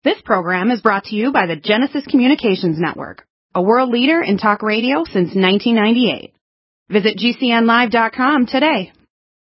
This program is brought to you by the Genesis Communications Network, a world leader in talk radio since 1998. Visit GCNlive.com today.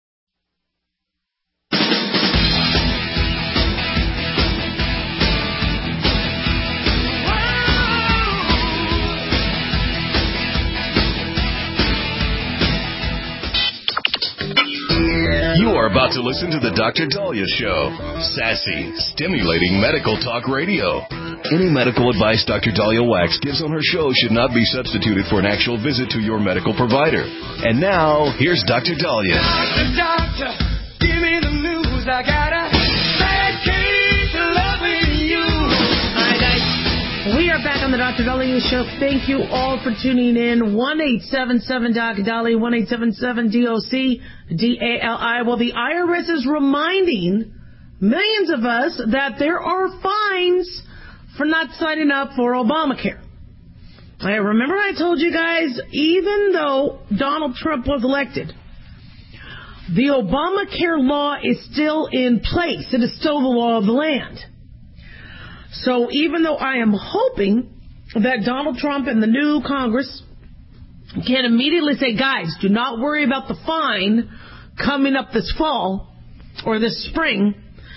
You are about to listen to the Dr. Daliah Show. Sassy, stimulating medical talk radio. Any medical advice Dr. Daliah Wax gives on her show should not be substituted for an actual visit to your medical provider. And now, here's Dr. Daliah. Doctor, give me the news. I got a bad case of loving you. Hi, guys. We are back on the Dr. Daliah Show. Thank you all for tuning in. 1-877-DOC-DALI, 1-877-DOC-DALI. Well, the IRS is reminding millions of us that there are fines for not signing up for Obamacare. I remember I told you guys, even though Donald Trump was elected, the Obamacare law is still in place. It is still the law of the land. So even though I am hoping that Donald Trump and the new Congress can immediately say, guys, do not worry about the fine coming up this fall or this spring,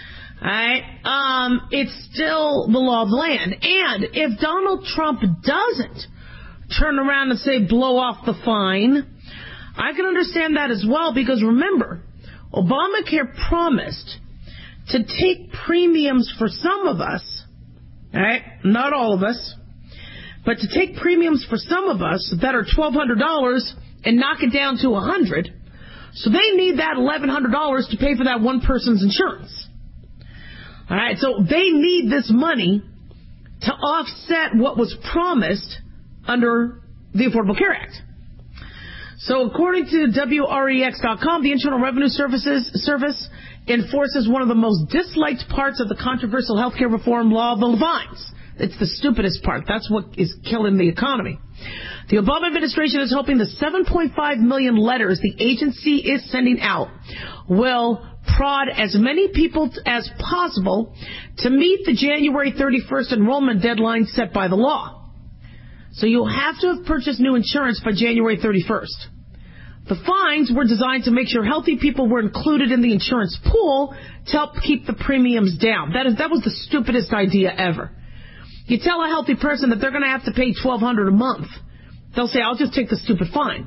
it's still the law of the land. And if Donald Trump doesn't turn around and say blow off the fine, I can understand that as well, because remember, Obamacare promised to take premiums for some of us, not all of us, but to take premiums for some of us that are $1,200 and knock it down to $100. So they need that $1,100 to pay for that one person's insurance. All right, so they need this money to offset what was promised under the Affordable Care Act. So according to WREX.com, the Internal Revenue Service enforces one of the most disliked parts of the controversial healthcare reform law, the fines. It's the stupidest part. That's what is killing the economy. The Obama administration is hoping the 7.5 million letters the agency is sending out will prod as many people as possible to meet the January 31st enrollment deadline set by the law. So you'll have to have purchased new insurance by January 31st. The fines were designed to make sure healthy people were included in the insurance pool to help keep the premiums down. That was the stupidest idea ever. You tell a healthy person that they're going to have to pay $1,200 a month. They'll say, I'll just take the stupid fine.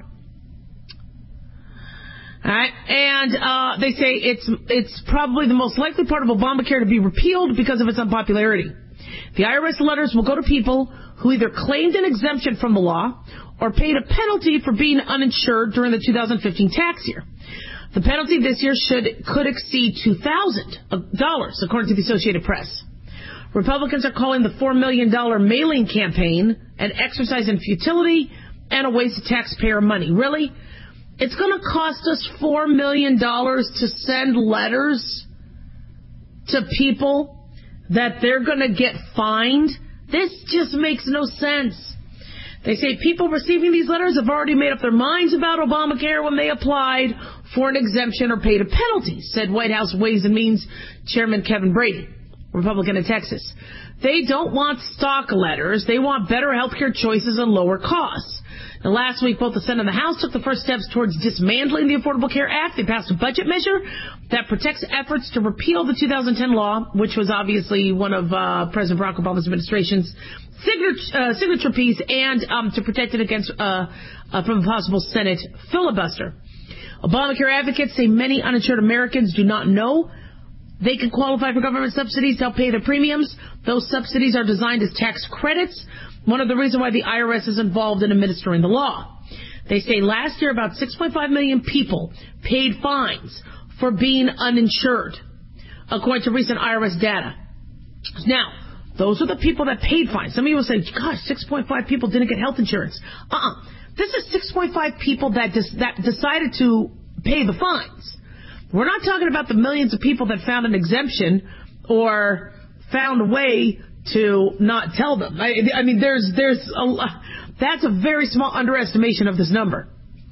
All right. And they say it's probably the most likely part of Obamacare to be repealed because of its unpopularity. The IRS letters will go to people who either claimed an exemption from the law or paid a penalty for being uninsured during the 2015 tax year. The penalty this year could exceed $2,000, according to the Associated Press. Republicans are calling the $4 million mailing campaign an exercise in futility and a waste of taxpayer money. Really? It's going to cost us $4 million to send letters to people that they're going to get fined? This just makes no sense. They say people receiving these letters have already made up their minds about Obamacare when they applied for an exemption or paid a penalty, said White House Ways and Means Chairman Kevin Brady, Republican in Texas. They don't want stock letters. They want better health care choices and lower costs. Now, last week, both the Senate and the House took the first steps towards dismantling the Affordable Care Act. They passed a budget measure that protects efforts to repeal the 2010 law, which was obviously one of President Barack Obama's administration's signature piece, and to protect it against from a possible Senate filibuster. Obamacare advocates say many uninsured Americans do not know they can qualify for government subsidies to help pay their premiums. Those subsidies are designed as tax credits, one of the reasons why the IRS is involved in administering the law. They say last year about 6.5 million people paid fines for being uninsured, according to recent IRS data. Now, those are the people that paid fines. Some of you will say, gosh, 6.5 people didn't get health insurance. This is 6.5 people that decided to pay the fines. We're not talking about the millions of people that found an exemption or found a way to not tell them. I mean, that's a very small underestimation of this number.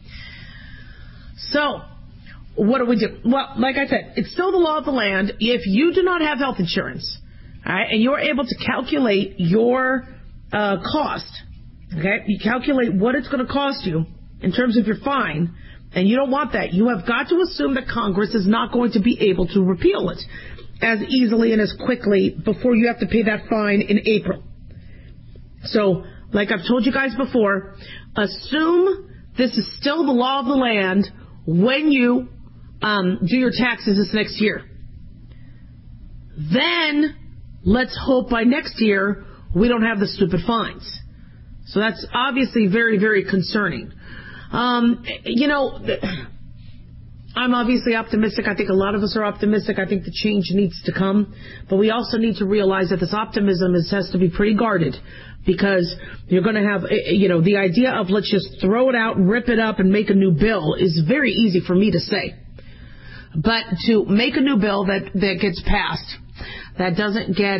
So, what do we do? Well, like I said, it's still the law of the land. If you do not have health insurance, All right, and you're able to calculate your cost. Okay, you calculate what it's going to cost you in terms of your fine, and you don't want that. You have got to assume that Congress is not going to be able to repeal it as easily and as quickly before you have to pay that fine in April. So, like I've told you guys before, assume this is still the law of the land when you do your taxes this next year. Then, let's hope by next year we don't have the stupid fines. So that's obviously very, very concerning. I'm obviously optimistic. I think a lot of us are optimistic. I think the change needs to come. But we also need to realize that this optimism has to be pretty guarded, because you're going to have, the idea of let's just throw it out, rip it up, and make a new bill is very easy for me to say. But to make a new bill that gets passed, that doesn't get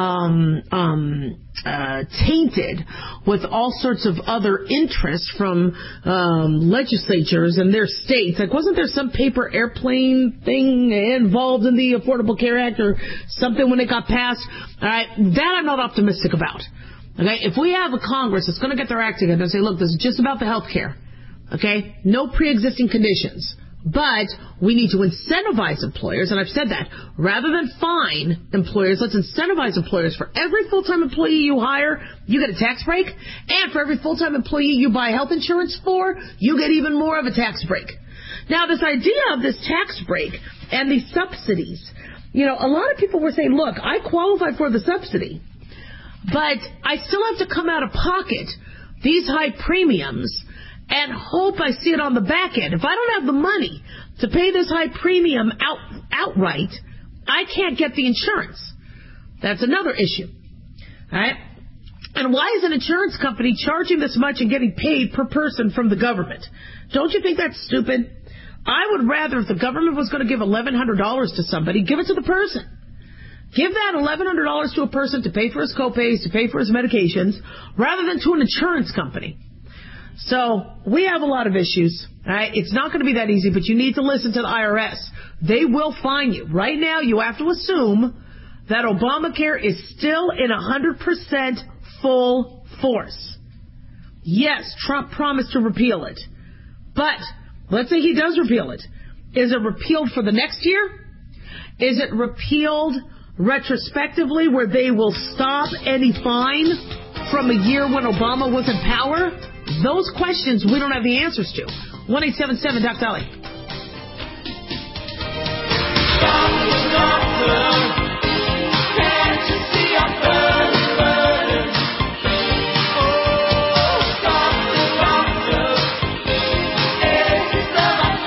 tainted with all sorts of other interests from legislatures and their states. Like, wasn't there some paper airplane thing involved in the Affordable Care Act or something when it got passed? All right, that I'm not optimistic about. Okay, if we have a Congress that's going to get their act together and say, look, this is just about the health care. Okay, no pre-existing conditions. But we need to incentivize employers, and I've said that. Rather than fine employers, let's incentivize employers. For every full-time employee you hire, you get a tax break. And for every full-time employee you buy health insurance for, you get even more of a tax break. Now, this idea of this tax break and these subsidies, a lot of people were saying, look, I qualify for the subsidy, but I still have to come out of pocket these high premiums and hope I see it on the back end. If I don't have the money to pay this high premium outright, I can't get the insurance. That's another issue. All right? And why is an insurance company charging this much and getting paid per person from the government? Don't you think that's stupid? I would rather, if the government was going to give $1,100 to somebody, give it to the person. Give that $1,100 to a person to pay for his copays, to pay for his medications, rather than to an insurance company. So we have a lot of issues. All right? It's not going to be that easy, but you need to listen to the IRS. They will fine you. Right now, you have to assume that Obamacare is still in 100% full force. Yes, Trump promised to repeal it. But let's say he does repeal it. Is it repealed for the next year? Is it repealed retrospectively where they will stop any fine from a year when Obama was in power? Those questions we don't have the answers to. 1-877 Doc Dolly. Can't you see I'm burning? Oh, stop the doctor. It's the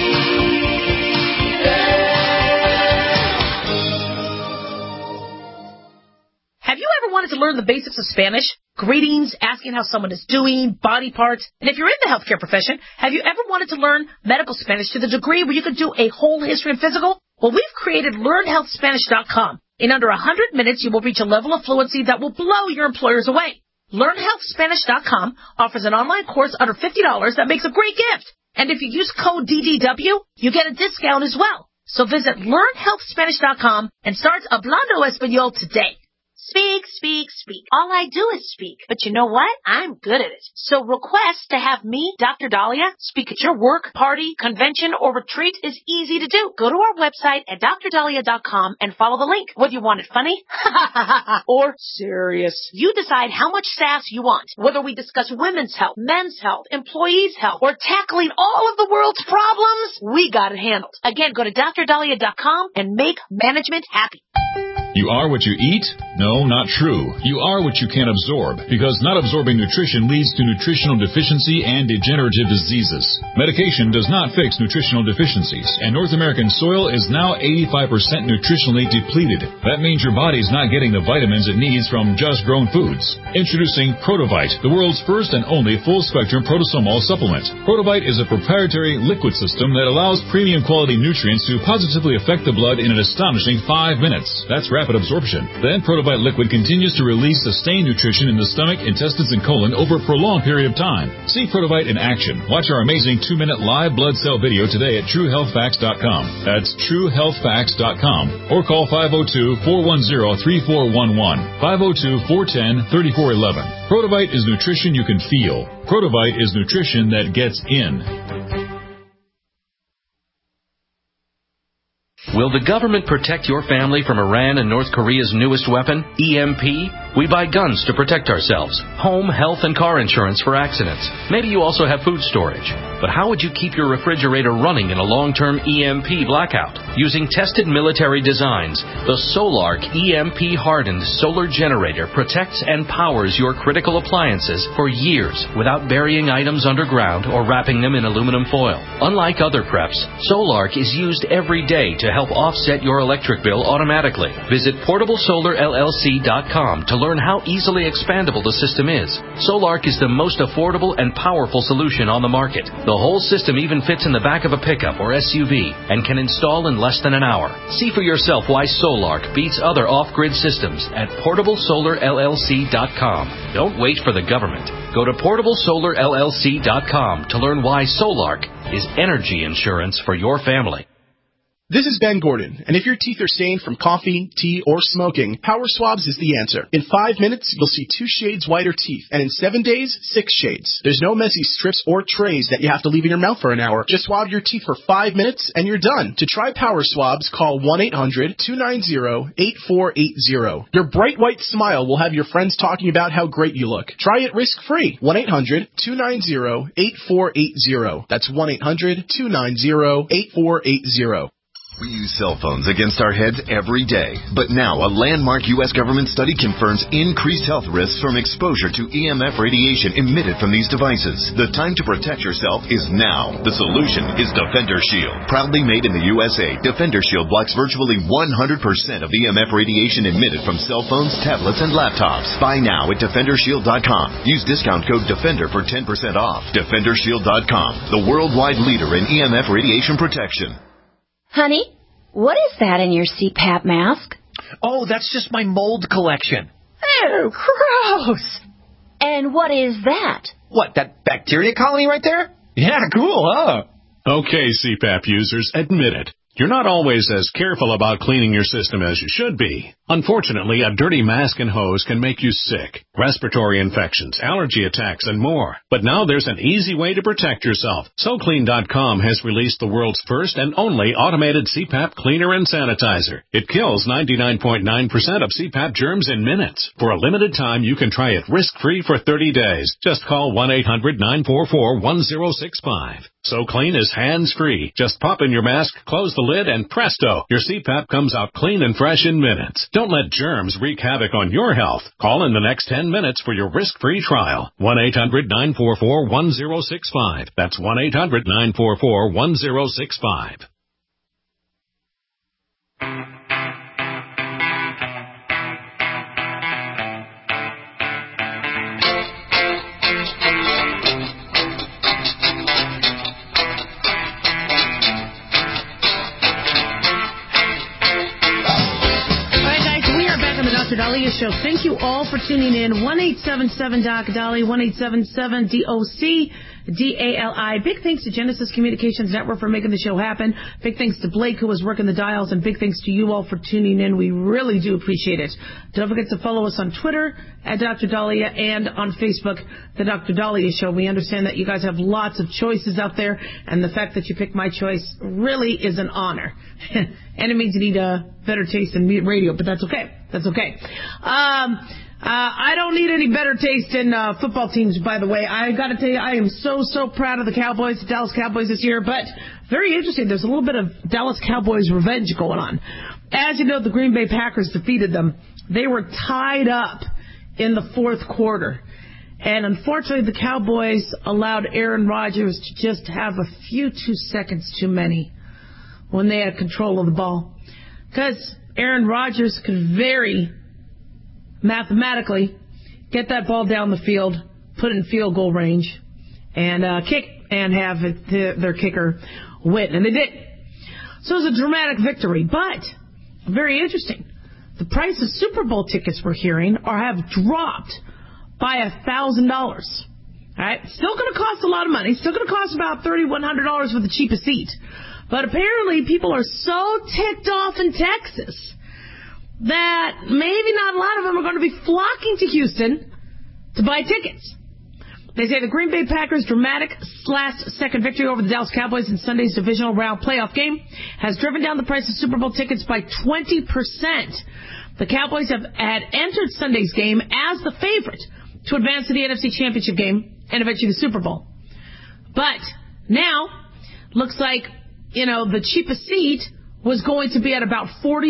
bleeding. Have you ever wanted to learn the basics of Spanish? Greetings, asking how someone is doing, body parts. And if you're in the healthcare profession, have you ever wanted to learn medical Spanish to the degree where you could do a whole history and physical? Well, we've created LearnHealthSpanish.com. In under 100 minutes, you will reach a level of fluency that will blow your employers away. LearnHealthSpanish.com offers an online course under $50 that makes a great gift. And if you use code DDW, you get a discount as well. So visit LearnHealthSpanish.com and start Hablando Español today. Speak, speak, speak. All I do is speak. But you know what? I'm good at it. So request to have me, Dr. Dahlia, speak at your work, party, convention, or retreat is easy to do. Go to our website at drdahlia.com and follow the link. Whether you want it funny or serious, you decide how much sass you want. Whether we discuss women's health, men's health, employees' health, or tackling all of the world's problems, we got it handled. Again, go to drdahlia.com and make management happy. You are what you eat? No, not true. You are what you can absorb, because not absorbing nutrition leads to nutritional deficiency and degenerative diseases. Medication does not fix nutritional deficiencies, and North American soil is now 85% nutritionally depleted. That means your body's not getting the vitamins it needs from just grown foods. Introducing Protovite, the world's first and only full-spectrum protosomol supplement. Protovite is a proprietary liquid system that allows premium quality nutrients to positively affect the blood in an astonishing 5 minutes. That's right. rapid absorption. Then Protobite liquid continues to release sustained nutrition in the stomach, intestines, and colon over a prolonged period of time. See Protobite in action. Watch our amazing 2-minute live blood cell video today at TrueHealthFacts.com. That's TrueHealthFacts.com. Or call 502-410-3411. 502-410-3411. Protobite is nutrition you can feel. Protobite is nutrition that gets in. Will the government protect your family from Iran and North Korea's newest weapon, EMP? We buy guns to protect ourselves, home, health, and car insurance for accidents. Maybe you also have food storage. But how would you keep your refrigerator running in a long-term EMP blackout? Using tested military designs, the Solark EMP-hardened solar generator protects and powers your critical appliances for years without burying items underground or wrapping them in aluminum foil. Unlike other preps, Solark is used every day to help offset your electric bill automatically. Visit PortableSolarLLC.com to learn how easily expandable the system is. Solark is the most affordable and powerful solution on the market. The whole system even fits in the back of a pickup or SUV and can install in less than an hour. See for yourself why Solark beats other off-grid systems at PortableSolarLLC.com. Don't wait for the government. Go to PortableSolarLLC.com to learn why Solark is energy insurance for your family. This is Ben Gordon, and if your teeth are stained from coffee, tea, or smoking, Power Swabs is the answer. In 5 minutes, you'll see 2 shades whiter teeth, and in 7 days, 6 shades. There's no messy strips or trays that you have to leave in your mouth for an hour. Just swab your teeth for 5 minutes, and you're done. To try Power Swabs, call 1-800-290-8480. Your bright white smile will have your friends talking about how great you look. Try it risk-free. 1-800-290-8480. That's 1-800-290-8480. We use cell phones against our heads every day. But now a landmark U.S. government study confirms increased health risks from exposure to EMF radiation emitted from these devices. The time to protect yourself is now. The solution is Defender Shield. Proudly made in the USA, Defender Shield blocks virtually 100% of EMF radiation emitted from cell phones, tablets, and laptops. Buy now at DefenderShield.com. Use discount code DEFENDER for 10% off. DefenderShield.com, the worldwide leader in EMF radiation protection. Honey, what is that in your CPAP mask? Oh, that's just my mold collection. Oh, gross. And what is that? What, that bacteria colony right there? Yeah, cool, huh? Okay, CPAP users, admit it. You're not always as careful about cleaning your system as you should be. Unfortunately, a dirty mask and hose can make you sick, respiratory infections, allergy attacks, and more. But now there's an easy way to protect yourself. SoClean.com has released the world's first and only automated CPAP cleaner and sanitizer. It kills 99.9% of CPAP germs in minutes. For a limited time, you can try it risk-free for 30 days. Just call 1-800-944-1065. SoClean is hands-free. Just pop in your mask, close the lid, and presto, your CPAP comes out clean and fresh in minutes. Don't let germs wreak havoc on your health. Call in the next 10 minutes for your risk-free trial. 1-800-944-1065. That's 1-800-944-1065. Dahlia Show. Thank you all for tuning in. 1-877-DOC-DALI, 1-877-DOC-DALI. Big thanks to Genesis Communications Network for making the show happen. Big thanks to Blake, who was working the dials, and big thanks to you all for tuning in. We really do appreciate it. Don't forget to follow us on Twitter at Dr. Dahlia and on Facebook, The Dr. Dahlia Show. We understand that you guys have lots of choices out there, and the fact that you picked my choice really is an honor. And it means you need a better taste in radio, but that's okay. That's okay. I don't need any better taste in football teams, by the way. I got to tell you, I am so proud of the Cowboys, the Dallas Cowboys this year. But very interesting. There's a little bit of Dallas Cowboys revenge going on. As you know, the Green Bay Packers defeated them. They were tied up in the fourth quarter. And unfortunately, the Cowboys allowed Aaron Rodgers to just have a few 2 seconds too many when they had control of the ball. Because Aaron Rodgers could very mathematically get that ball down the field, put it in field goal range, and kick and have their kicker win. And they did. So it was a dramatic victory, but very interesting. the price of Super Bowl tickets we're hearing have dropped by $1,000. All right, still going to cost a lot of money. Still going to cost about $3,100 for the cheapest seat. But apparently people are so ticked off in Texas that maybe not a lot of them are going to be flocking to Houston to buy tickets. They say the Green Bay Packers' dramatic last-second victory over the Dallas Cowboys in Sunday's divisional round playoff game has driven down the price of Super Bowl tickets by 20%. The Cowboys had entered Sunday's game as the favorite to advance to the NFC Championship game and eventually the Super Bowl. But now, looks like, the cheapest seat was going to be at about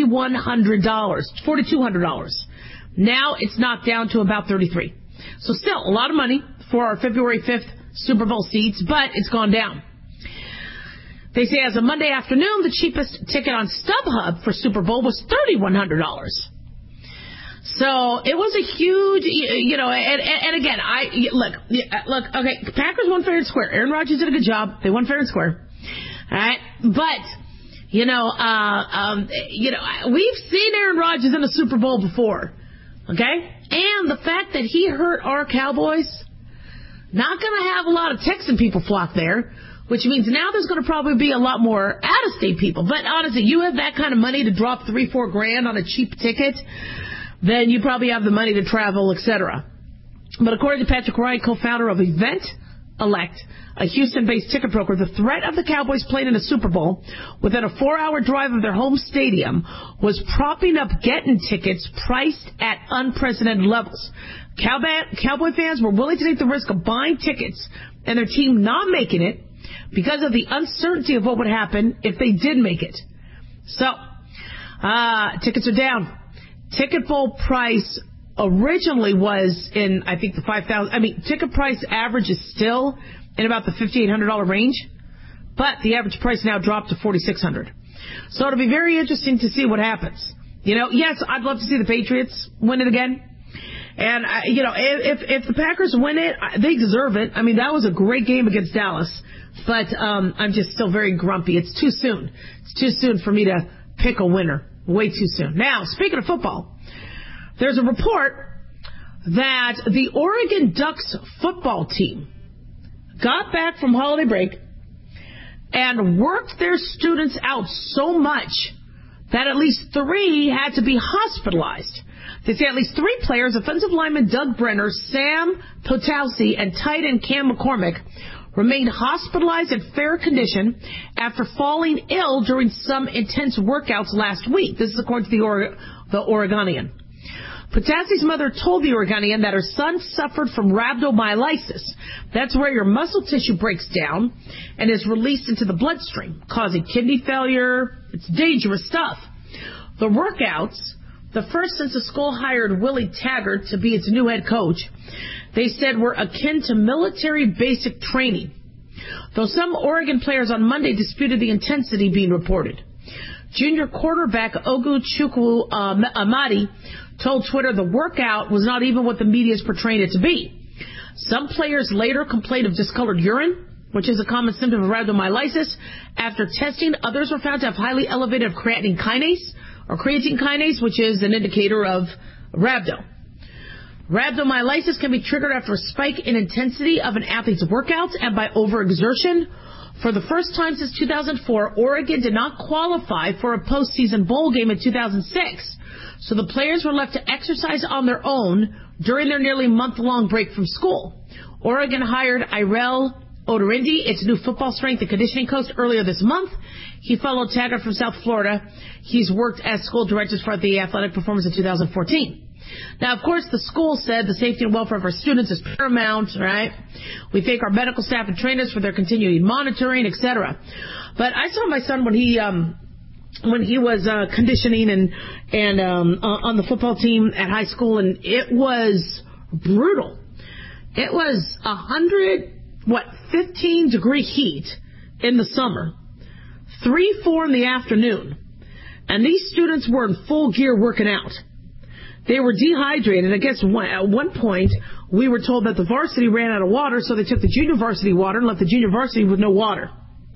$4,200. Now it's knocked down to about $33. So still a lot of money for our February 5th Super Bowl seats, but it's gone down. They say as of Monday afternoon, the cheapest ticket on StubHub for Super Bowl was $3,100. So it was a huge, and again, look, okay, Packers won fair and square. Aaron Rodgers did a good job. They won fair and square. All right, but we've seen Aaron Rodgers in a Super Bowl before, okay? And the fact that he hurt our Cowboys, not going to have a lot of Texan people flock there, which means now there's going to probably be a lot more out-of-state people. But honestly, you have that kind of money to drop $3-4 grand on a cheap ticket, then you probably have the money to travel, etc. But according to Patrick Ryan, co-founder of Event Elect, a Houston-based ticket broker, the threat of the Cowboys playing in a Super Bowl within a 4-hour drive of their home stadium was propping up getting tickets priced at unprecedented levels. Cowboy fans were willing to take the risk of buying tickets and their team not making it because of the uncertainty of what would happen if they did make it. So, tickets are down. Ticket bowl price originally was in, I think, the $5,000. Ticket price average is still in about the $5,800 range, but the average price now dropped to $4,600. So it'll be very interesting to see what happens. Yes, I'd love to see the Patriots win it again. And, if the Packers win it, they deserve it. That was a great game against Dallas, but I'm just still very grumpy. It's too soon. It's too soon for me to pick a winner. Way too soon. Now, speaking of football, there's a report that the Oregon Ducks football team got back from holiday break and worked their students out so much that at least 3 had to be hospitalized. They say at least 3 players, offensive lineman Doug Brenner, Sam Potowski, and tight end Cam McCormick, remained hospitalized in fair condition after falling ill during some intense workouts last week. This is according to the Oregonian. Potowski's mother told the Oregonian that her son suffered from rhabdomyolysis. That's where your muscle tissue breaks down and is released into the bloodstream, causing kidney failure. It's dangerous stuff. The workouts, the first since the school hired Willie Taggart to be its new head coach, they said were akin to military basic training, though some Oregon players on Monday disputed the intensity being reported. Junior quarterback Oguchukwu Amadi told Twitter the workout was not even what the media is portraying it to be. Some players later complained of discolored urine, which is a common symptom of rhabdomyolysis. After testing, others were found to have highly elevated creatine kinase, which is an indicator of rhabdo. Rhabdomyolysis can be triggered after a spike in intensity of an athlete's workouts and by overexertion. For the first time since 2004, Oregon did not qualify for a postseason bowl game in 2006. So the players were left to exercise on their own during their nearly month-long break from school. Oregon hired Irel Oderindi, its new football strength and conditioning coach, earlier this month. He followed Taggart from South Florida. He's worked as school director for the athletic performance in 2014. Now, of course, the school said the safety and welfare of our students is paramount, right? We thank our medical staff and trainers for their continuing monitoring, etc. But I saw my son when he was conditioning and on the football team at high school, and it was brutal. It was 15-degree heat in the summer, 3-4 in the afternoon, and these students were in full gear working out. They were dehydrated. I guess at one point we were told that the varsity ran out of water, so they took the junior varsity water and left the junior varsity with no water.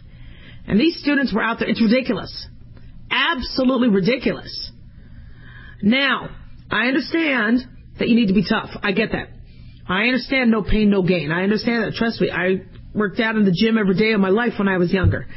And these students were out there. It's ridiculous. Absolutely ridiculous. Now, I understand that you need to be tough. I get that. I understand no pain, no gain. I understand that. Trust me, I worked out in the gym every day of my life when I was younger.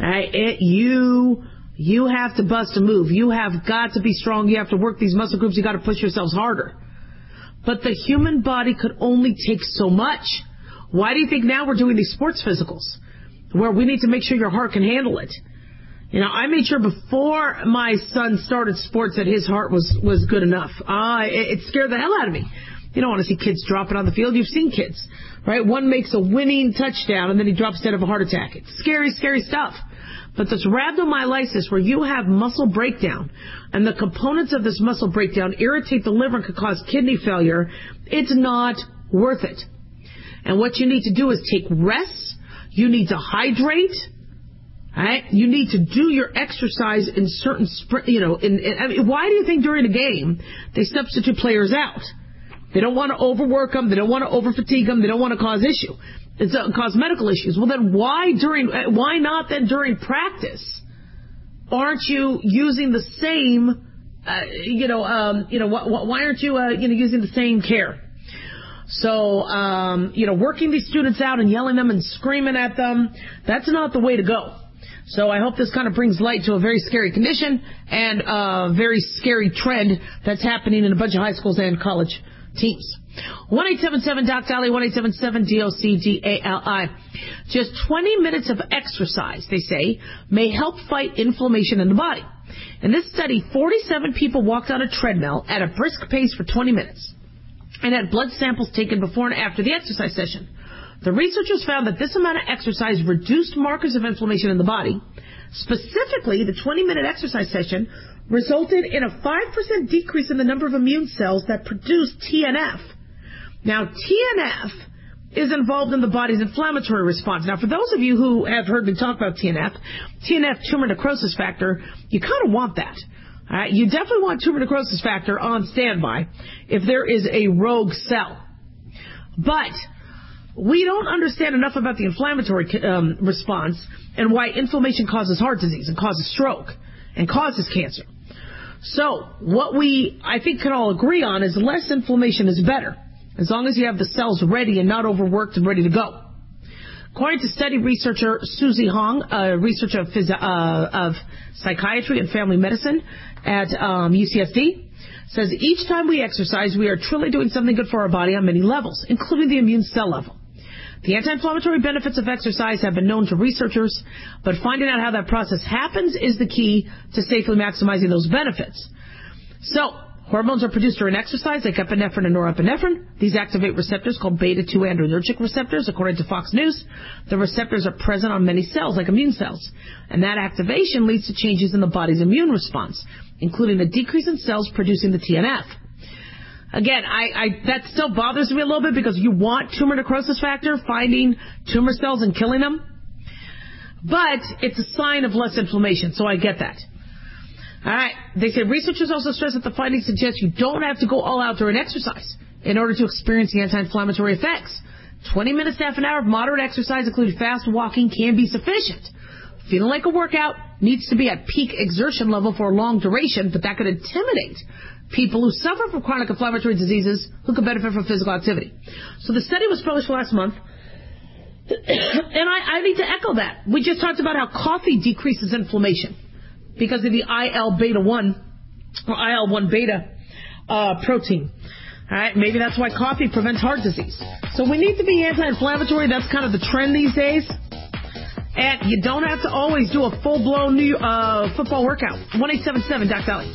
You have to bust a move. You have got to be strong. You have to work these muscle groups. You got to push yourselves harder. But the human body could only take so much. Why do you think now we're doing these sports physicals where we need to make sure your heart can handle it? I made sure before my son started sports that his heart was good enough. It scared the hell out of me. You don't want to see kids dropping on the field. You've seen kids, right? One makes a winning touchdown and then he drops dead of a heart attack. It's scary, scary stuff. But this rhabdomyolysis, where you have muscle breakdown, and the components of this muscle breakdown irritate the liver and could cause kidney failure, it's not worth it. And what you need to do is take rest. You need to hydrate. Right? You need to do your exercise in certain why do you think during a game they substitute players out? They don't want to overwork them. They don't want to overfatigue them. They don't want to cause medical issues. Well, then why not then during practice? Aren't you using the same, why aren't you, using the same care? So, working these students out and yelling them and screaming at them, that's not the way to go. So I hope this kind of brings light to a very scary condition and a very scary trend that's happening in a bunch of high schools and college teams. 1-877-DOC-DALI, 1-877-DOC-DALI. Just 20 minutes of exercise, they say, may help fight inflammation in the body. In this study, 47 people walked on a treadmill at a brisk pace for 20 minutes and had blood samples taken before and after the exercise session. The researchers found that this amount of exercise reduced markers of inflammation in the body. Specifically, the 20-minute exercise session resulted in a 5% decrease in the number of immune cells that produce TNF. Now, TNF is involved in the body's inflammatory response. Now, for those of you who have heard me talk about TNF, tumor necrosis factor, you kind of want that. All right? You definitely want tumor necrosis factor on standby if there is a rogue cell. But we don't understand enough about the inflammatory response and why inflammation causes heart disease and causes stroke and causes cancer. So what I think can all agree on is less inflammation is better, as long as you have the cells ready and not overworked and ready to go. According to study researcher Susie Hong, a researcher of psychiatry and family medicine at UCSD, says each time we exercise, we are truly doing something good for our body on many levels, including the immune cell level. The anti-inflammatory benefits of exercise have been known to researchers, but finding out how that process happens is the key to safely maximizing those benefits. So, hormones are produced during exercise, like epinephrine and norepinephrine. These activate receptors called beta-2 adrenergic receptors, according to Fox News. The receptors are present on many cells, like immune cells. And that activation leads to changes in the body's immune response, including a decrease in cells producing the TNF. Again, that still bothers me a little bit because you want tumor necrosis factor, finding tumor cells and killing them. But it's a sign of less inflammation, so I get that. All right. They say researchers also stress that the findings suggest you don't have to go all out during exercise in order to experience the anti-inflammatory effects. 20 minutes to half an hour of moderate exercise, including fast walking, can be sufficient. Feeling like a workout needs to be at peak exertion level for a long duration, but that could intimidate people who suffer from chronic inflammatory diseases who could benefit from physical activity. So the study was published last month, and I need to echo that. We just talked about how coffee decreases inflammation because of the IL-1 beta protein. All right, maybe that's why coffee prevents heart disease. So we need to be anti-inflammatory. That's kind of the trend these days. And you don't have to always do a full-blown football workout. 1-877-DOC-DALI.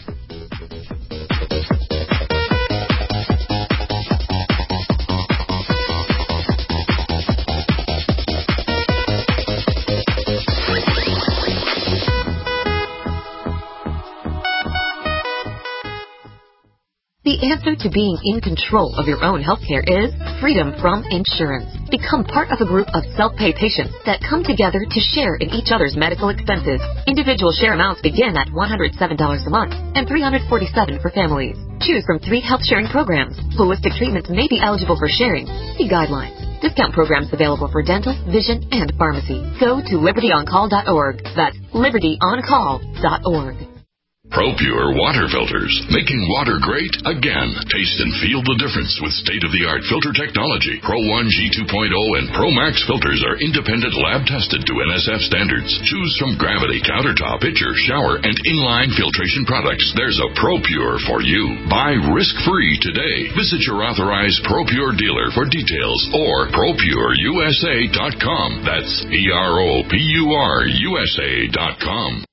The answer to being in control of your own healthcare is freedom from insurance. Become part of a group of self-pay patients that come together to share in each other's medical expenses. Individual share amounts begin at $107 a month and $347 for families. Choose from 3 health-sharing programs. Holistic treatments may be eligible for sharing. See guidelines. Discount programs available for dental, vision, and pharmacy. Go to libertyoncall.org. That's libertyoncall.org. ProPure water filters, making water great again. Taste and feel the difference with state-of-the-art filter technology. Pro 1 G2.0 and Pro Max filters are independent lab-tested to NSF standards. Choose from Gravity, Countertop, Pitcher, Shower, and Inline filtration products. There's a ProPure for you. Buy risk-free today. Visit your authorized ProPure dealer for details or ProPureUSA.com. That's ProPureUSA.com.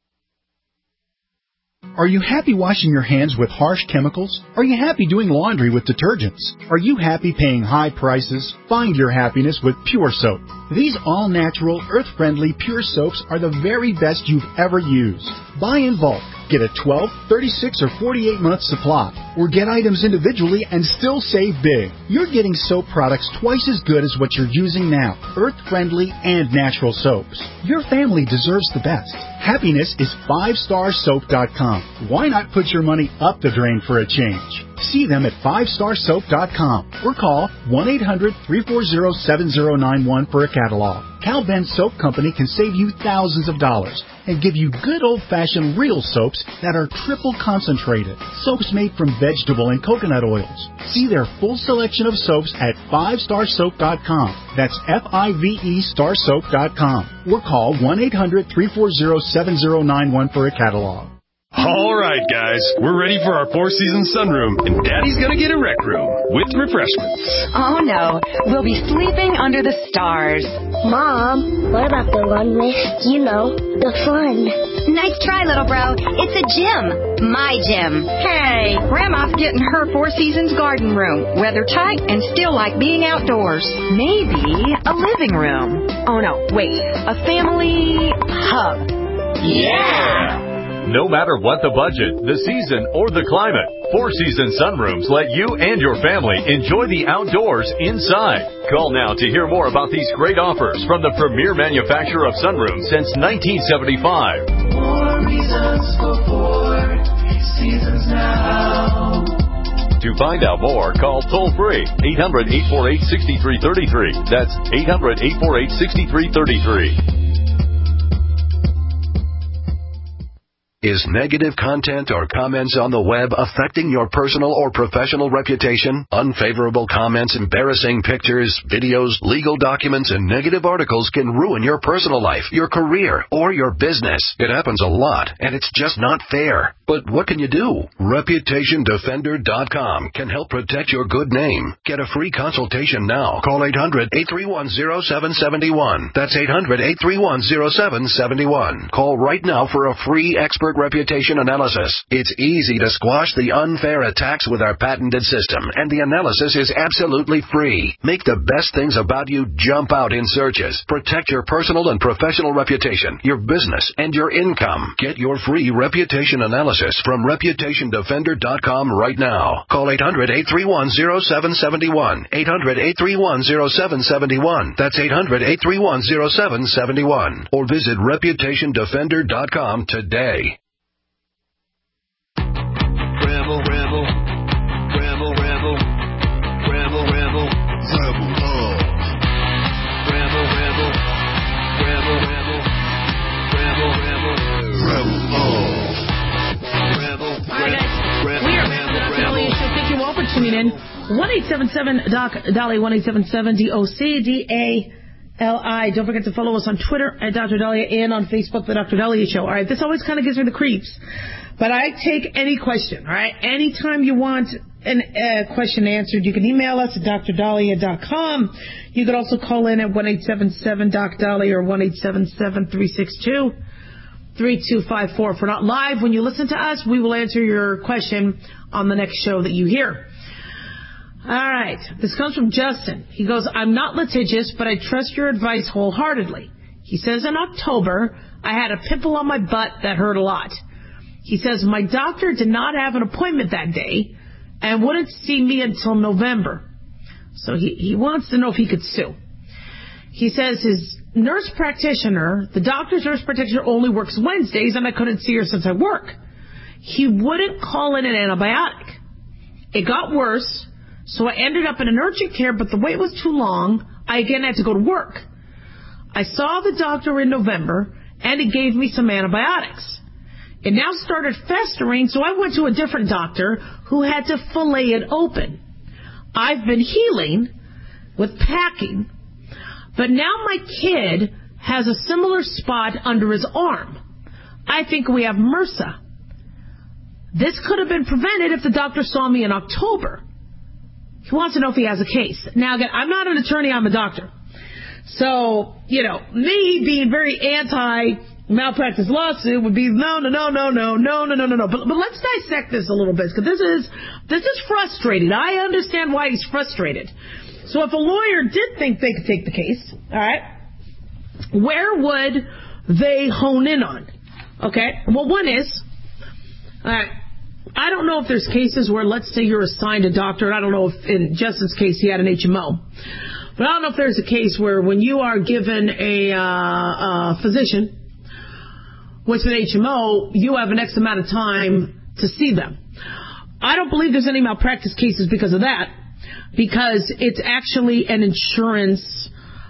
Are you happy washing your hands with harsh chemicals? Are you happy doing laundry with detergents? Are you happy paying high prices? Find your happiness with Pure Soap. These all-natural, earth-friendly Pure Soaps are the very best you've ever used. Buy in bulk. Get a 12, 36, or 48-month supply. Or get items individually and still save big. You're getting soap products twice as good as what you're using now. Earth-friendly and natural soaps. Your family deserves the best. Happiness is 5starsoap.com. Why not put your money up the drain for a change? See them at 5starsoap.com or call 1-800-340-7091 for a catalog. Cal Ben Soap Company can save you thousands of dollars and give you good old-fashioned real soaps that are triple concentrated. Soaps made from vegetable and coconut oils. See their full selection of soaps at 5starsoap.com. That's F-I-V-E starsoap.com. Or call 1-800-340-7091 for a catalog. All right, guys, we're ready for our four-season sunroom, and Daddy's gonna get a rec room with refreshments. Oh, no. We'll be sleeping under the stars. Mom, what about the one with, the fun? Nice try, little bro. It's a gym. My gym. Hey, Grandma's getting her Four Seasons garden room. Weather tight and still like being outdoors. Maybe a living room. Oh, no, wait. A family hub. Yeah! No matter what the budget, the season, or the climate, Four Seasons Sunrooms let you and your family enjoy the outdoors inside. Call now to hear more about these great offers from the premier manufacturer of sunrooms since 1975. More reasons for Four Seasons now. To find out more, call toll-free 800-848-6333. That's 800-848-6333. Is negative content or comments on the web affecting your personal or professional reputation? Unfavorable comments, embarrassing pictures, videos, legal documents, and negative articles can ruin your personal life, your career, or your business. It happens a lot, and it's just not fair. But what can you do? ReputationDefender.com can help protect your good name. Get a free consultation now. Call 800-831-0771. That's 800-831-0771. Call right now for a free expert reputation analysis. It's easy to squash the unfair attacks with our patented system, and the analysis is absolutely free. Make the best things about you jump out in searches. Protect your personal and professional reputation, your business, and your income. Get your free reputation analysis from ReputationDefender.com right now. Call 800-831-0771. 800-831-0771. That's 800-831-0771. Or visit ReputationDefender.com today. Ramble, ramble, ramble, ramble, ramble, ramble, ramble, ramble, ramble, ramble, ramble, ramble, ramble, ramble, All right, guys. We are back with Dr. Dolly Show. Thank you all for tuning in. 1-877-DOC-DOLLY, 1-877-DOC-DALI. Don't forget to follow us on Twitter at Dr. Dahlia and on Facebook, The Dr. Dahlia Show. All right, this always kind of gives me the creeps. But I take any question, all right? Anytime you want a question answered, you can email us at drdahlia.com. You could also call in at 1-877-DOC-DOLLY or 1-877-362-3254. If we're not live, when you listen to us, we will answer your question on the next show that you hear. All right. This comes from Justin. He goes, I'm not litigious, but I trust your advice wholeheartedly. He says, in October, I had a pimple on my butt that hurt a lot. He says, my doctor did not have an appointment that day and wouldn't see me until November. So he wants to know if he could sue. He says his nurse practitioner, the doctor's nurse practitioner, only works Wednesdays, and I couldn't see her since I work. He wouldn't call in an antibiotic. It got worse, so I ended up in an urgent care, but the wait was too long. I again had to go to work. I saw the doctor in November, and he gave me some antibiotics. It now started festering, so I went to a different doctor who had to fillet it open. I've been healing with packing, but now my kid has a similar spot under his arm. I think we have MRSA. This could have been prevented if the doctor saw me in October. He wants to know if he has a case. Now, again, I'm not an attorney, I'm a doctor. So, me being very anti-malpractice lawsuit would be no. But let's dissect this a little bit, because this is frustrating. I understand why he's frustrated. So if a lawyer did think they could take the case, all right, where would they hone in on? Okay, well, one is, all right, I don't know if there's cases where, let's say you're assigned a doctor, and I don't know if in Justin's case he had an HMO, but I don't know if there's a case where when you are given a physician with an HMO, you have an X amount of time to see them. I don't believe there's any malpractice cases because of that, because it's actually an insurance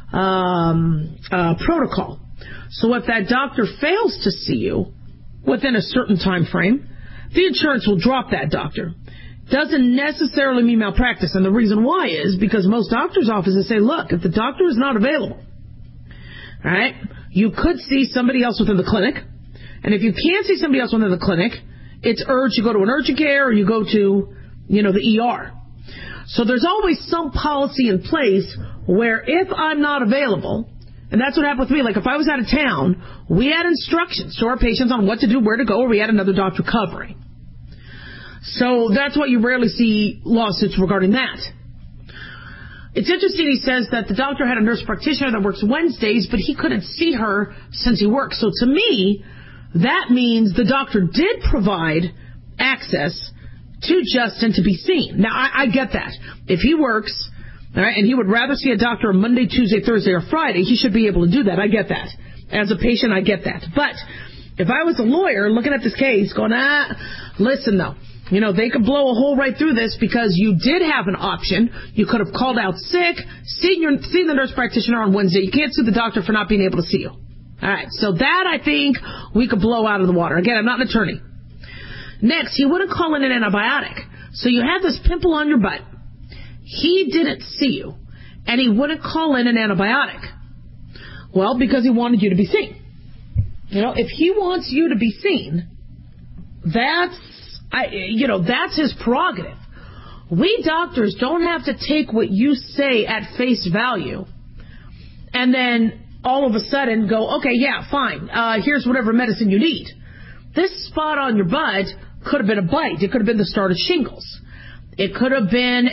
protocol. So if that doctor fails to see you within a certain time frame, the insurance will drop that doctor. Doesn't necessarily mean malpractice, and the reason why is because most doctors' offices say, look, if the doctor is not available, all right, you could see somebody else within the clinic, and if you can't see somebody else within the clinic, it's urged you go to an urgent care or you go to, the ER. So there's always some policy in place where if I'm not available, and that's what happened with me. Like if I was out of town, we had instructions to our patients on what to do, where to go, or we had another doctor covering. So that's why you rarely see lawsuits regarding that. It's interesting, he says that the doctor had a nurse practitioner that works Wednesdays, but he couldn't see her since he works. So to me, that means the doctor did provide access to Justin to be seen. Now, I get that. If he works, all right, and he would rather see a doctor on Monday, Tuesday, Thursday, or Friday, he should be able to do that. I get that. As a patient, I get that. But if I was a lawyer looking at this case going, listen, though, they could blow a hole right through this because you did have an option. You could have called out sick, seen the nurse practitioner on Wednesday. You can't sue the doctor for not being able to see you. All right, so that I think we could blow out of the water. Again, I'm not an attorney. Next, he wouldn't call in an antibiotic. So you had this pimple on your butt. He didn't see you, and he wouldn't call in an antibiotic. Well, because he wanted you to be seen. If he wants you to be seen, that's his prerogative. We doctors don't have to take what you say at face value and then all of a sudden go, okay, yeah, fine, here's whatever medicine you need. This spot on your butt could have been a bite. It could have been the start of shingles. It could have been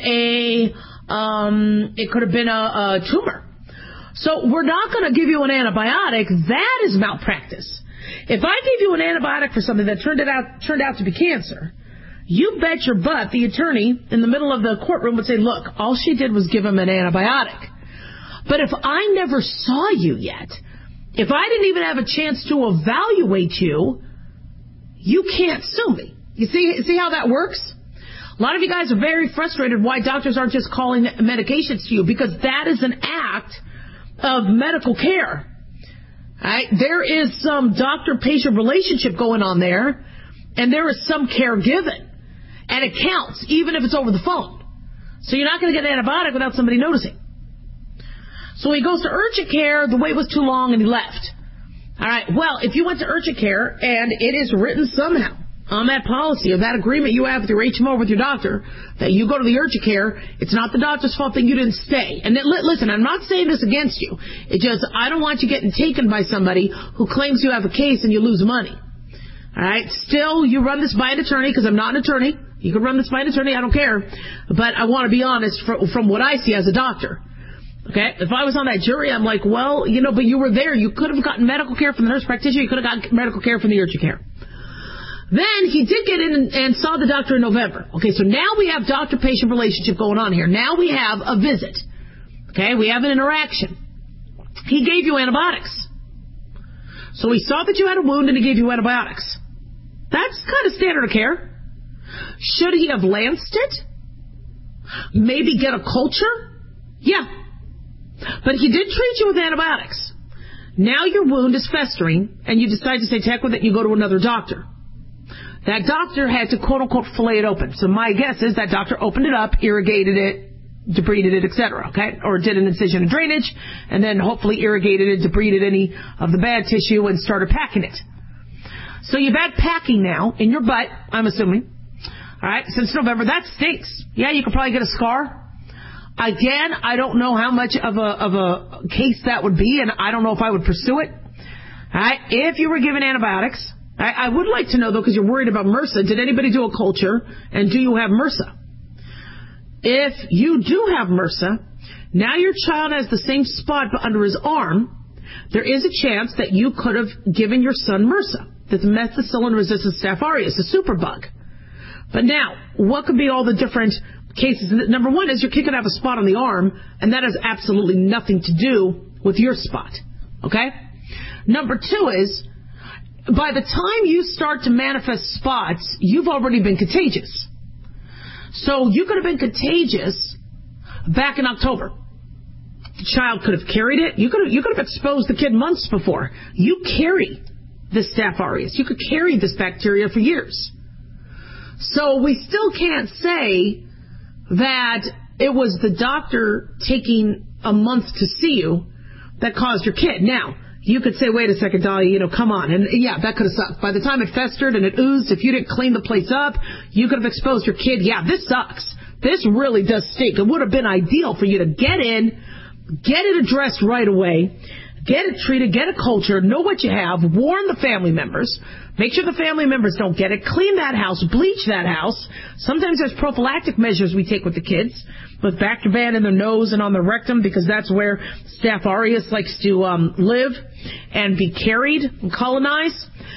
a tumor. So we're not going to give you an antibiotic. That is malpractice. If I gave you an antibiotic for something that turned out to be cancer, you bet your butt the attorney in the middle of the courtroom would say, look, all she did was give him an antibiotic. But if I never saw you yet, if I didn't even have a chance to evaluate you, you can't sue me. You see how that works? A lot of you guys are very frustrated why doctors aren't just calling medications to you, because that is an act of medical care. Right? There is some doctor-patient relationship going on there, and there is some care given. And it counts, even if it's over the phone. So you're not going to get an antibiotic without somebody noticing. So he goes to urgent care, the wait was too long, and he left. All right, well, if you went to urgent care, and it is written somehow on that policy, of that agreement you have with your HMO, with your doctor, that you go to the urgent care, it's not the doctor's fault that you didn't stay. And listen, I'm not saying this against you. It's just, I don't want you getting taken by somebody who claims you have a case and you lose money. All right, still, you run this by an attorney, because I'm not an attorney. You can run this by an attorney, I don't care. But I want to be honest from what I see as a doctor. Okay, if I was on that jury, I'm like, well, but you were there. You could have gotten medical care from the nurse practitioner. You could have gotten medical care from the urgent care. Then he did get in and saw the doctor in November. Okay, so now we have doctor-patient relationship going on here. Now we have a visit. Okay, we have an interaction. He gave you antibiotics. So he saw that you had a wound and he gave you antibiotics. That's kind of standard of care. Should he have lanced it? Maybe get a culture? Yeah. But he did treat you with antibiotics. Now your wound is festering, and you decide to say, heck with it, and you go to another doctor. that doctor had to quote-unquote fillet it open. So my guess is that doctor opened it up, irrigated it, debrided it, etc., okay? Or did an incision and drainage, and then hopefully irrigated it, debrided any of the bad tissue, and started packing it. So you've had packing now in your butt, I'm assuming, all right, since November. That stinks. Yeah, you could probably get a scar. Again, I don't know how much of a case that would be, and I don't know if I would pursue it. All right, if you were given antibiotics, I would like to know, though, because you're worried about MRSA, did anybody do a culture, and do you have MRSA? If you do have MRSA, now your child has the same spot but under his arm, there is a chance that you could have given your son MRSA, that's methicillin-resistant Staph aureus, a superbug. But now, what could be all the different cases? Number one is your kid could have a spot on the arm, and that has absolutely nothing to do with your spot, okay? Number two is, by the time you start to manifest spots, you've already been contagious. So you could have been contagious back in October. The child could have carried it. You could have exposed the kid months before. You carry this Staph aureus. You could carry this bacteria for years. So we still can't say that it was the doctor taking a month to see you that caused your kid. Now, you could say, wait a second, Dahlia, come on. And yeah, that could have sucked. By the time it festered and it oozed, if you didn't clean the place up, you could have exposed your kid. Yeah, this sucks. This really does stink. It would have been ideal for you to get in, get it addressed right away, get it treated, get a culture, know what you have, warn the family members, make sure the family members don't get it, clean that house, bleach that house. Sometimes there's prophylactic measures we take with the kids, with Bactroban in their nose and on their rectum, because that's where Staph aureus likes to live and be carried and colonize.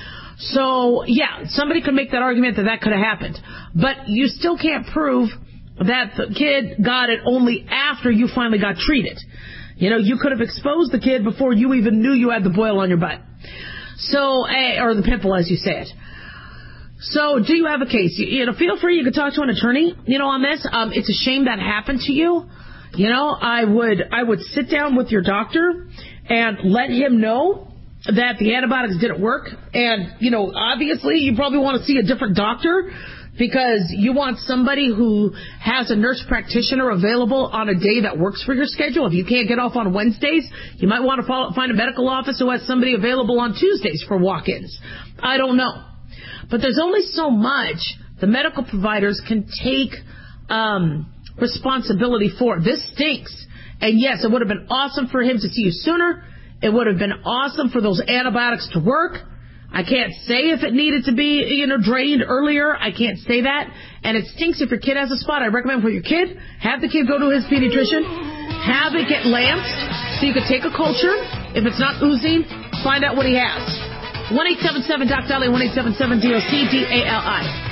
So, yeah, somebody could make that argument that could have happened. But you still can't prove that the kid got it only after you finally got treated. You could have exposed the kid before you even knew you had the boil on your butt. So, or the pimple, as you said. So, do you have a case? Feel free. You could talk to an attorney, on this. It's a shame that happened to you. I would sit down with your doctor and let him know that the antibiotics didn't work. And, obviously, you probably want to see a different doctor, because you want somebody who has a nurse practitioner available on a day that works for your schedule. If you can't get off on Wednesdays, you might want to find a medical office who has somebody available on Tuesdays for walk-ins. I don't know. But there's only so much the medical providers can take responsibility for. This stinks. And yes, it would have been awesome for him to see you sooner. It would have been awesome for those antibiotics to work. I can't say if it needed to be, drained earlier. I can't say that. And it stinks if your kid has a spot. I recommend for your kid, have the kid go to his pediatrician, have it get lanced so you can take a culture. If it's not oozing, find out what he has. 1-877-DOC-DALI, 1-877-DOC-DALI.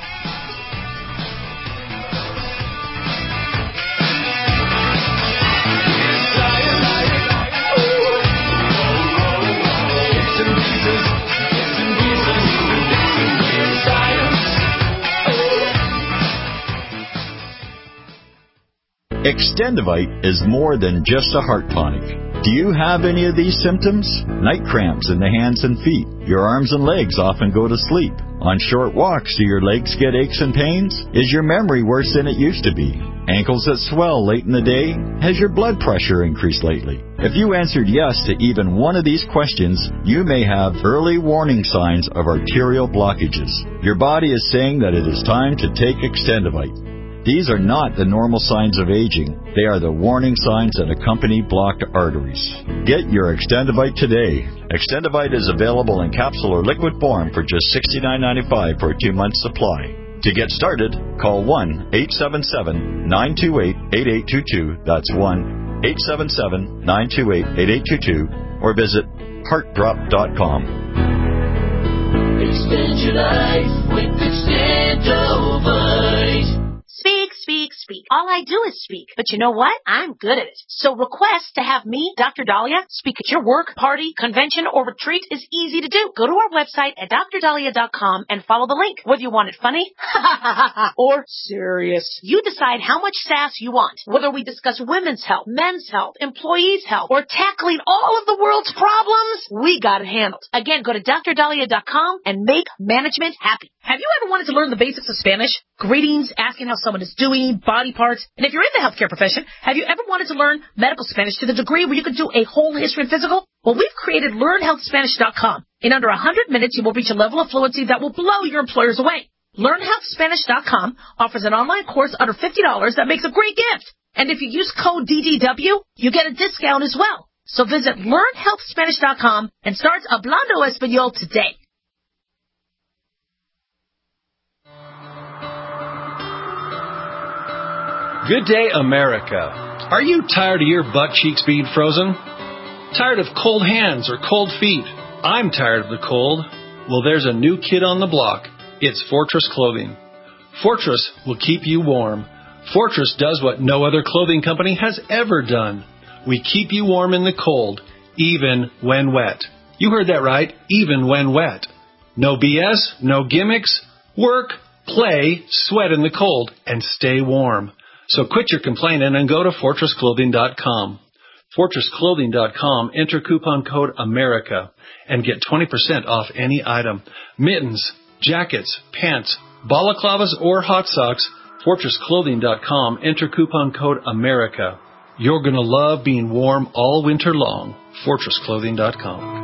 Extendivite is more than just a heart tonic. Do you have any of these symptoms? Night cramps in the hands and feet. Your arms and legs often go to sleep. On short walks, do your legs get aches and pains? Is your memory worse than it used to be? Ankles that swell late in the day? Has your blood pressure increased lately? If you answered yes to even one of these questions, you may have early warning signs of arterial blockages. Your body is saying that it is time to take Extendivite. These are not the normal signs of aging. They are the warning signs that accompany blocked arteries. Get your Extendivite today. Extendivite is available in capsule or liquid form for just $69.95 for a 2-month supply. To get started, call 1-877-928-8822. That's 1-877-928-8822. Or visit heartdrop.com. Extend your life with Extendivite. Speak, speak, speak. speak. All I do is speak. But you know what? I'm good at it. So request to have me, Dr. Dahlia, speak at your work, party, convention, or retreat is easy to do. Go to our website at drdahlia.com and follow the link. Whether you want it funny or serious, you decide how much sass you want. Whether we discuss women's health, men's health, employees' health, or tackling all of the world's problems, we got it handled. Again, go to drdahlia.com and make management happy. Have you ever wanted to learn the basics of Spanish? Greetings, asking how someone is doing, body parts. And if you're in the healthcare profession, have you ever wanted to learn medical Spanish to the degree where you could do a whole history and physical? Well, we've created LearnHealthSpanish.com. In under 100 minutes, you will reach a level of fluency that will blow your employers away. LearnHealthSpanish.com offers an online course under $50 that makes a great gift. And if you use code DDW, you get a discount as well. So visit LearnHealthSpanish.com and start Hablando Español today. Good day, America. Are you tired of your butt cheeks being frozen? Tired of cold hands or cold feet? I'm tired of the cold. Well, there's a new kid on the block. It's Fortress Clothing. Fortress will keep you warm. Fortress does what no other clothing company has ever done. We keep you warm in the cold, even when wet. You heard that right, even when wet. No BS, no gimmicks. Work, play, sweat in the cold, and stay warm. So quit your complaining and go to FortressClothing.com. FortressClothing.com, enter coupon code AMERICA and get 20% off any item. Mittens, jackets, pants, balaclavas, or hot socks, FortressClothing.com, enter coupon code AMERICA. You're going to love being warm all winter long. FortressClothing.com.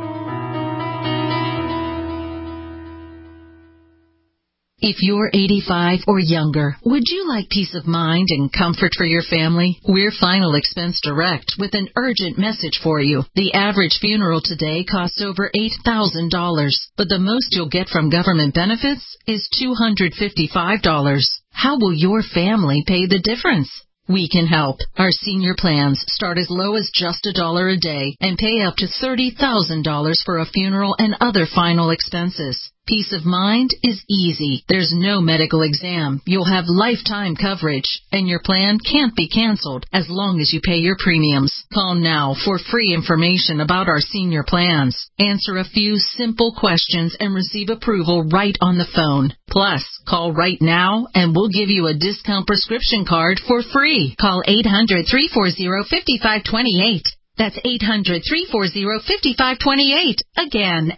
If you're 85 or younger, would you like peace of mind and comfort for your family? We're Final Expense Direct with an urgent message for you. The average funeral today costs over $8,000, but the most you'll get from government benefits is $255. How will your family pay the difference? We can help. Our senior plans start as low as just $1 a day and pay up to $30,000 for a funeral and other final expenses. Peace of mind is easy. There's no medical exam. You'll have lifetime coverage, and your plan can't be canceled as long as you pay your premiums. Call now for free information about our senior plans. Answer a few simple questions and receive approval right on the phone. Plus, call right now and we'll give you a discount prescription card for free. Call 800-340-5528. That's 800-340-5528. Again,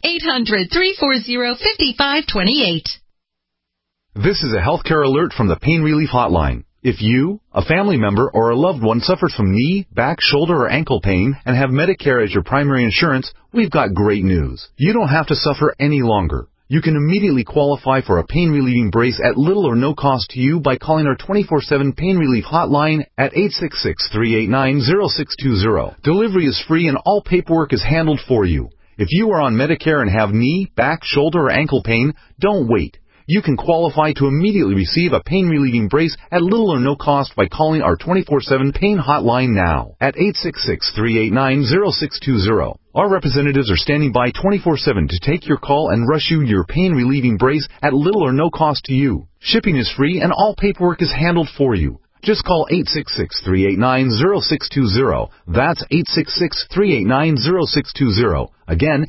800-340-5528. This is a healthcare alert from the Pain Relief Hotline. If you, a family member, or a loved one suffers from knee, back, shoulder, or ankle pain and have Medicare as your primary insurance, we've got great news. You don't have to suffer any longer. You can immediately qualify for a pain-relieving brace at little or no cost to you by calling our 24/7 Pain Relief Hotline at 866-389-0620. Delivery is free and all paperwork is handled for you. If you are on Medicare and have knee, back, shoulder, or ankle pain, don't wait. You can qualify to immediately receive a pain-relieving brace at little or no cost by calling our 24/7 Pain Hotline now at 866-389-0620. Our representatives are standing by 24/7 to take your call and rush you your pain-relieving brace at little or no cost to you. Shipping is free and all paperwork is handled for you. Just call 866-389-0620. That's 866-389-0620. Again,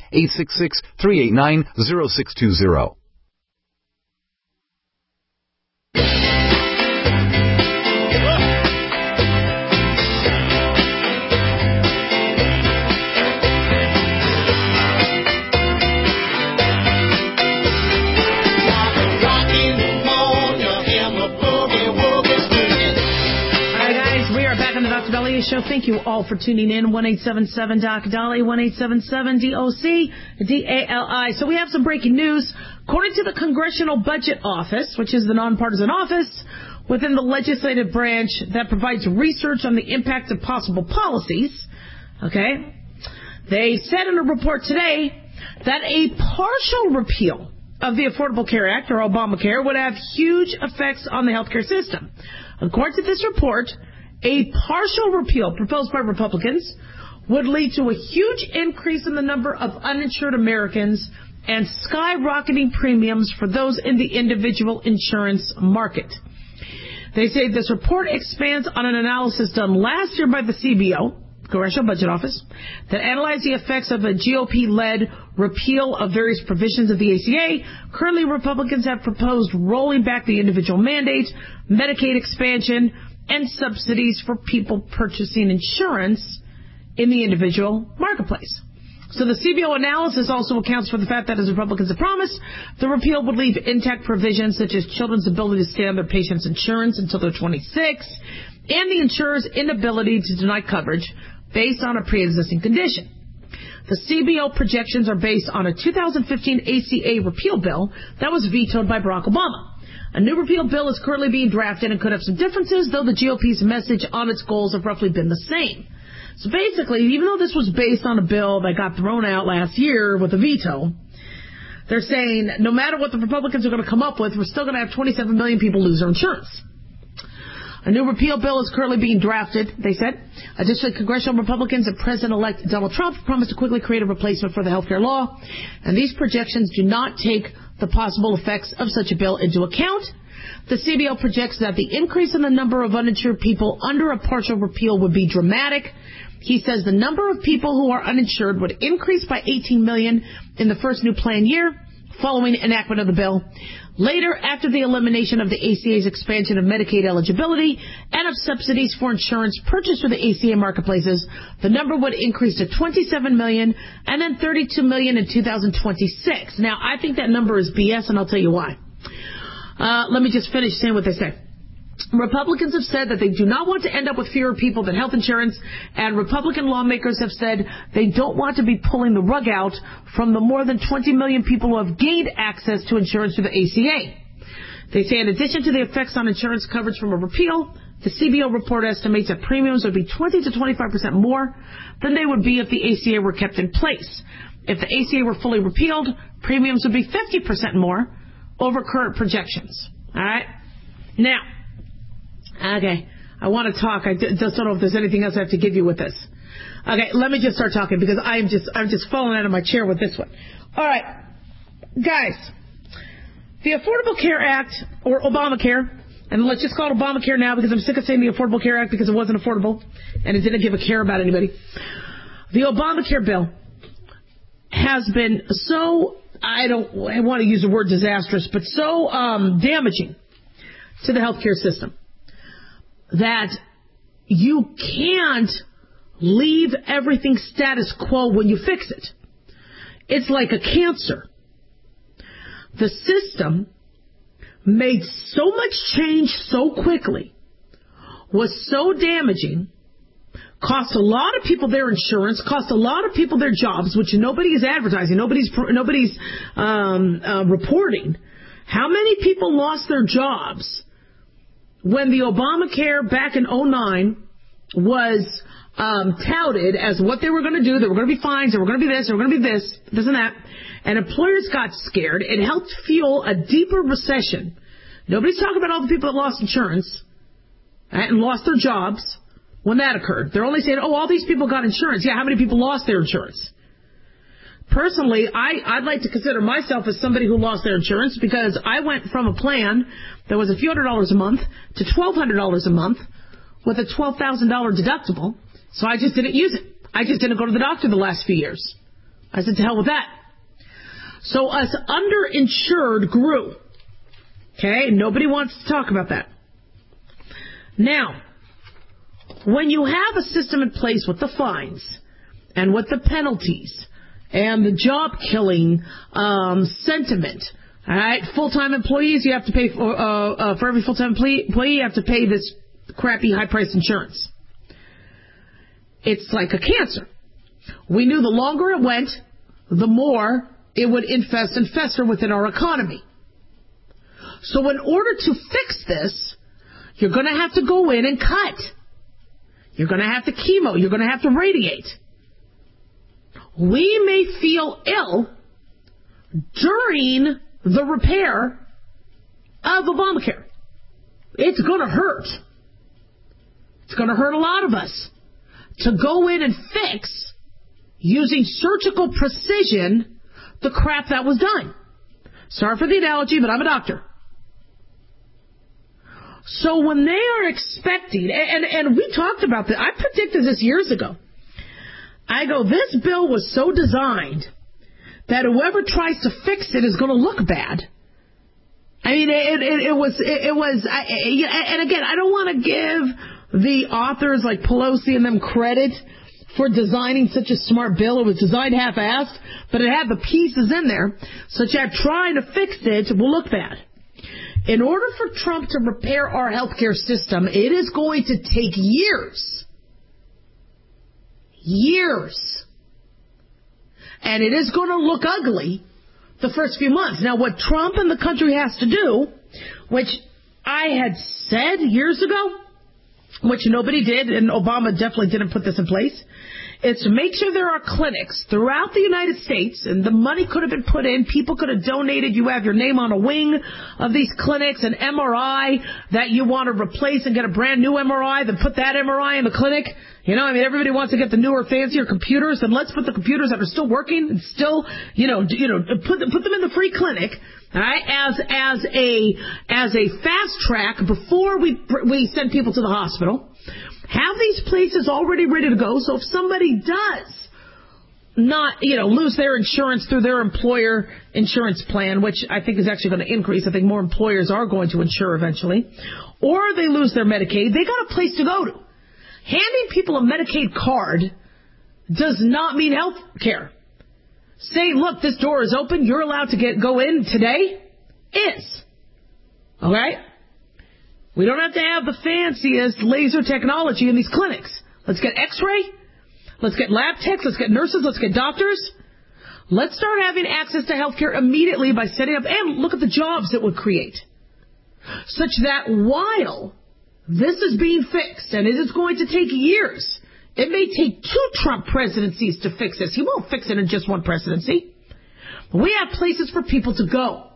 866-389-0620. Show. Thank you all for tuning in. 1-877-DOC-DALI, 1-877-DOC-DALI. So we have some breaking news. According to the Congressional Budget Office, which is the nonpartisan office within the legislative branch that provides research on the impact of possible policies, okay, they said in a report today that a partial repeal of the Affordable Care Act, or Obamacare, would have huge effects on the healthcare system. According to this report, a partial repeal proposed by Republicans would lead to a huge increase in the number of uninsured Americans and skyrocketing premiums for those in the individual insurance market. They say this report expands on an analysis done last year by the CBO, Congressional Budget Office, that analyzed the effects of a GOP-led repeal of various provisions of the ACA. Currently, Republicans have proposed rolling back the individual mandate, Medicaid expansion, and subsidies for people purchasing insurance in the individual marketplace. So the CBO analysis also accounts for the fact that, as Republicans have promised, the repeal would leave intact provisions such as children's ability to stay on their patient's insurance until they're 26, and the insurer's inability to deny coverage based on a pre-existing condition. The CBO projections are based on a 2015 ACA repeal bill that was vetoed by Barack Obama. A new repeal bill is currently being drafted and could have some differences, though the GOP's message on its goals have roughly been the same. So basically, even though this was based on a bill that got thrown out last year with a veto, they're saying no matter what the Republicans are going to come up with, we're still going to have 27 million people lose their insurance. A new repeal bill is currently being drafted, they said. Additionally, congressional Republicans and President-elect Donald Trump promised to quickly create a replacement for the health care law, and these projections do not take the possible effects of such a bill into account. The CBO projects that the increase in the number of uninsured people under a partial repeal would be dramatic. He says the number of people who are uninsured would increase by 18 million in the first new plan year following enactment of the bill. Later, after the elimination of the ACA's expansion of Medicaid eligibility and of subsidies for insurance purchased through the ACA marketplaces, the number would increase to 27 million and then 32 million in 2026. Now, I think that number is BS, and I'll tell you why. Let me just finish saying what they say. Republicans have said that they do not want to end up with fewer people than health insurance, and Republican lawmakers have said they don't want to be pulling the rug out from the more than 20 million people who have gained access to insurance through the ACA. They say in addition to the effects on insurance coverage from a repeal, the CBO report estimates that premiums would be 20 to 25% more than they would be if the ACA were kept in place. If the ACA were fully repealed, premiums would be 50% more over current projections. All right? Now, okay, I want to talk. I just don't know if there's anything else I have to give you with this. Okay, let me just start talking because I'm just falling out of my chair with this one. All right, guys, the Affordable Care Act, or Obamacare, and let's just call it Obamacare now because I'm sick of saying the Affordable Care Act because it wasn't affordable and it didn't give a care about anybody. The Obamacare bill has been so, I want to use the word disastrous, but so damaging to the healthcare system that you can't leave everything status quo when you fix it. It's like a cancer. The system made so much change so quickly, was so damaging, cost a lot of people their insurance, cost a lot of people their jobs, which nobody is advertising, nobody's reporting. How many people lost their jobs when the Obamacare back in 2009 was touted as what they were going to do? There were going to be fines, there were going to be this, there were going to be this and that. And employers got scared. It helped fuel a deeper recession. Nobody's talking about all the people that lost insurance and lost their jobs when that occurred. They're only saying, oh, all these people got insurance. Yeah, how many people lost their insurance? Personally, I'd like to consider myself as somebody who lost their insurance because I went from a plan that was a few $100s a month to $1,200 a month with a $12,000 deductible. So I just didn't use it. I just didn't go to the doctor the last few years. I said, to hell with that. So us underinsured grew. Okay? Nobody wants to talk about that. Now, when you have a system in place with the fines and with the penalties and the job-killing sentiment, all right, full-time employees, you have to pay for every full-time employee, you have to pay this crappy high-priced insurance. It's like a cancer. We knew the longer it went, the more it would infest and fester within our economy. So in order to fix this, you're going to have to go in and cut. You're going to have to chemo. You're going to have to radiate. We may feel ill during the repair of Obamacare. It's going to hurt. It's going to hurt a lot of us to go in and fix, using surgical precision, the crap that was done. Sorry for the analogy, but I'm a doctor. So when they are expecting, and we talked about this, I predicted this years ago. I go, this bill was so designed that whoever tries to fix it is going to look bad. I mean, it was, and again, I don't want to give the authors like Pelosi and them credit for designing such a smart bill. It was designed half-assed, but it had the pieces in there such that trying to fix it will look bad. In order for Trump to repair our healthcare system, it is going to take years. Years. And it is going to look ugly the first few months. Now, what Trump and the country has to do, which I had said years ago, which nobody did, and Obama definitely didn't put this in place, is to make sure there are clinics throughout the United States, and the money could have been put in, people could have donated, you have your name on a wing of these clinics, an MRI that you want to replace and get a brand new MRI, then put that MRI in the clinic. You know, I mean, everybody wants to get the newer, fancier computers, and let's put the computers that are still working and still, put them in the free clinic, all right, as a fast track before we send people to the hospital. Have these places already ready to go, so if somebody does not, lose their insurance through their employer insurance plan, which I think is actually going to increase. I think more employers are going to insure eventually, or they lose their Medicaid, they got a place to go to. Handing people a Medicaid card does not mean health care. Saying, look, this door is open, you're allowed to go in today, is. All right? We don't have to have the fanciest laser technology in these clinics. Let's get x-ray. Let's get lab techs. Let's get nurses. Let's get doctors. Let's start having access to health care immediately by setting up, and look at the jobs it would create. Such that while this is being fixed, and it is going to take years, it may take 2 Trump presidencies to fix this. He won't fix it in just one presidency. But we have places for people to go.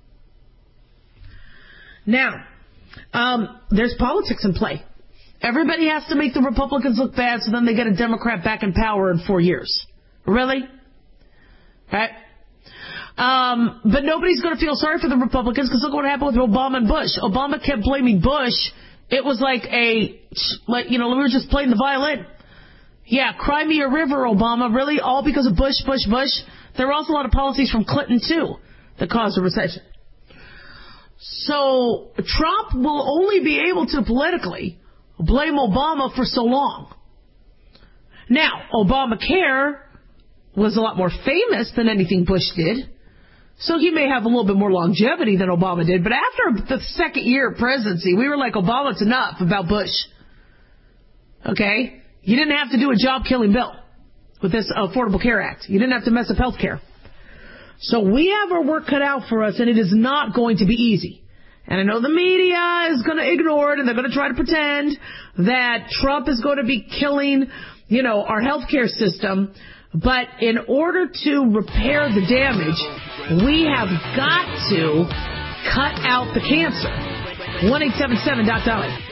Now, there's politics in play. Everybody has to make the Republicans look bad so then they get a Democrat back in power in 4 years. Really? Right? But nobody's going to feel sorry for the Republicans because look what happened with Obama and Bush. Obama kept blaming Bush. It was like we were just playing the violin. Yeah, cry me a river, Obama. Really? All because of Bush, Bush, Bush? There were also a lot of policies from Clinton, too, that caused a recession. So Trump will only be able to politically blame Obama for so long. Now, Obamacare was a lot more famous than anything Bush did, so he may have a little bit more longevity than Obama did. But after the second year of presidency, we were like, Obama, it's enough about Bush. Okay? You didn't have to do a job-killing bill with this Affordable Care Act. You didn't have to mess up health care. So we have our work cut out for us, and it is not going to be easy. And I know the media is going to ignore it, and they're going to try to pretend that Trump is going to be killing, our health care system. But in order to repair the damage, we have got to cut out the cancer. 1-877-DOC-DOLLY.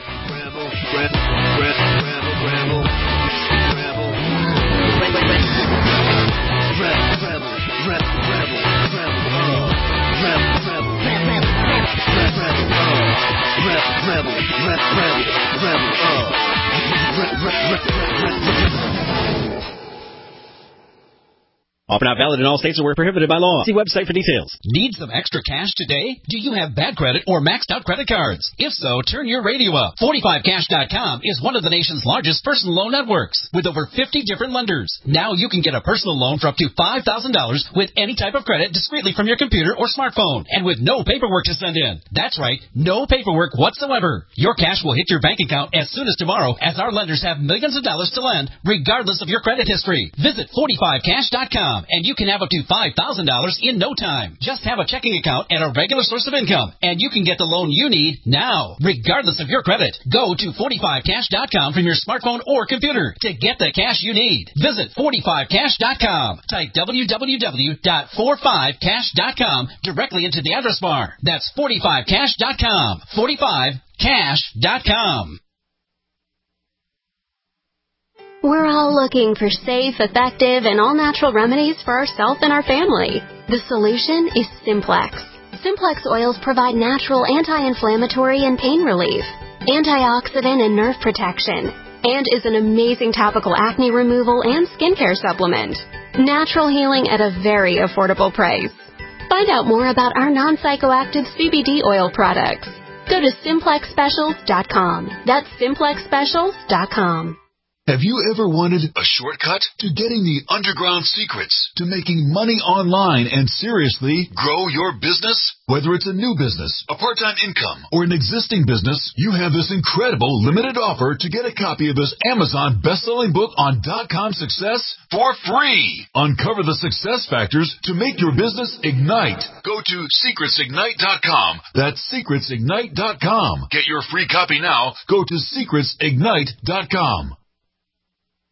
Offer not valid in all states or where prohibited by law. See website for details. Need some extra cash today? Do you have bad credit or maxed out credit cards? If so, turn your radio up. 45cash.com is one of the nation's largest personal loan networks with over 50 different lenders. Now you can get a personal loan for up to $5,000 with any type of credit discreetly from your computer or smartphone and with no paperwork to send in. That's right, no paperwork whatsoever. Your cash will hit your bank account as soon as tomorrow as our lenders have millions of dollars to lend regardless of your credit history. Visit 45cash.com. And you can have up to $5,000 in no time. Just have a checking account and a regular source of income, and you can get the loan you need now, regardless of your credit. Go to 45cash.com from your smartphone or computer to get the cash you need. Visit 45cash.com. Type www.45cash.com directly into the address bar. That's 45cash.com. 45cash.com. We're all looking for safe, effective, and all-natural remedies for ourselves and our family. The solution is Simplex. Simplex oils provide natural anti-inflammatory and pain relief, antioxidant and nerve protection, and is an amazing topical acne removal and skincare supplement. Natural healing at a very affordable price. Find out more about our non-psychoactive CBD oil products. Go to SimplexSpecials.com. That's SimplexSpecials.com. Have you ever wanted a shortcut to getting the underground secrets to making money online and seriously grow your business? Whether it's a new business, a part-time income, or an existing business, you have this incredible limited offer to get a copy of this Amazon best-selling book on .com success for free. Uncover the success factors to make your business ignite. Go to secretsignite.com. That's secretsignite.com. Get your free copy now. Go to secretsignite.com.